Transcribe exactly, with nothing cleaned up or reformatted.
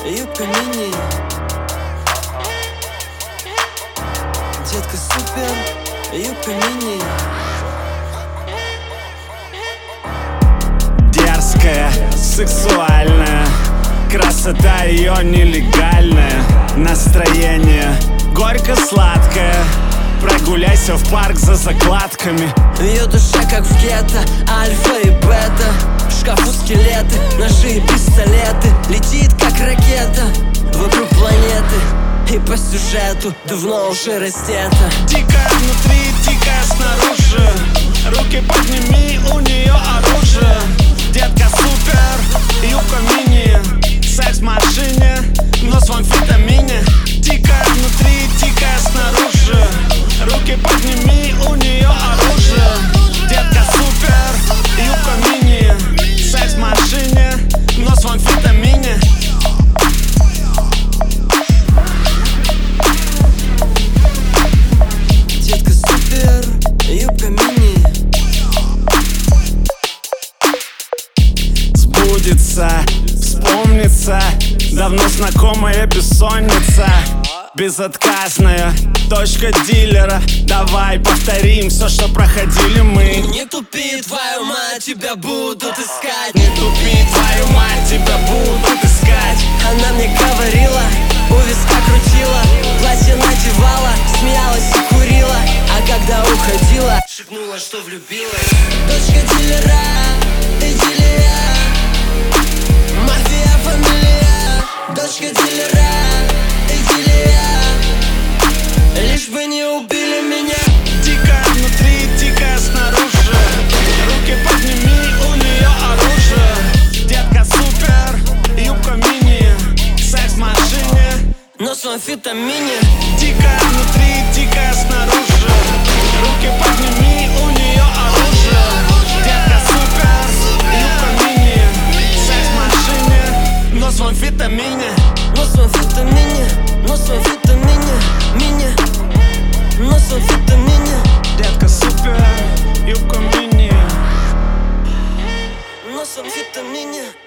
юбка мини. Детка супер, юбка мини. Дерзкая, сексуальная, красота ее нелегальная. Настроение горько-сладкое, прогуляйся в парк за закладками. Ее душа как в гетто, альфа и бета. В шкафу скелеты, ножи и пистолеты. Летит как ракета вокруг планеты. И по сюжету давно уже раздета. Дикая внутри, дикая снаружи. Руки подними, у нее оружие. Детка супер, юбка мини. Секс в машине, нос в амфетамине. Дикая внутри, дикая снаружи. Руки подними, у нее оружие. Детка супер, юбка мини. Секс в машине, нос в амфетамине. Детка супер, юбка мини. Сбудется, вспомнится давно знакомая бессонница. Безотказная точка дилера. Давай повторим все, что проходили мы. Не тупи, твою мать, тебя будут искать. Не тупи, твою мать, тебя будут искать. Она мне говорила, у виска крутила, платье надевала, смеялась и курила. А когда уходила, шепнула, что влюбилась. Дочка дилера, идиллия, мафия фамилия. Дочка дилера, идиллия, лишь бы не убили меня. Дикая внутри, дикая снаружи. Руки подними, у нее оружие. Детка супер, юбка мини. Секс в машине, Нос в амфетамине. дикая внутри, дикая снаружи. Руки подними, у нее оружие. Детка супер, юбка мини. Секс в машине, нос в амфетамине. Нос в амфетамине, нос в амфетамине, мини. Нос в амфетамине, Детка супер, юбка мини. нос в амфетамине.